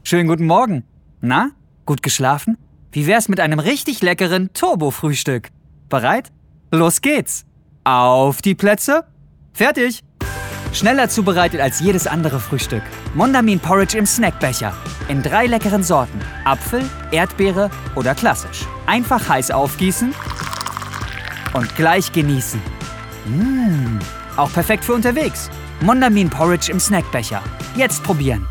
Schönen guten Morgen. Na, gut geschlafen? Wie wär's mit einem richtig leckeren Turbo-Frühstück? Bereit? Los geht's. Auf die Plätze. Fertig. Schneller zubereitet als jedes andere Frühstück. Mondamin Porridge im Snackbecher. In 3 leckeren Sorten. Apfel, Erdbeere oder klassisch. Einfach heiß aufgießen und gleich genießen. Auch perfekt für unterwegs. Mondamin Porridge im Snackbecher. Jetzt probieren.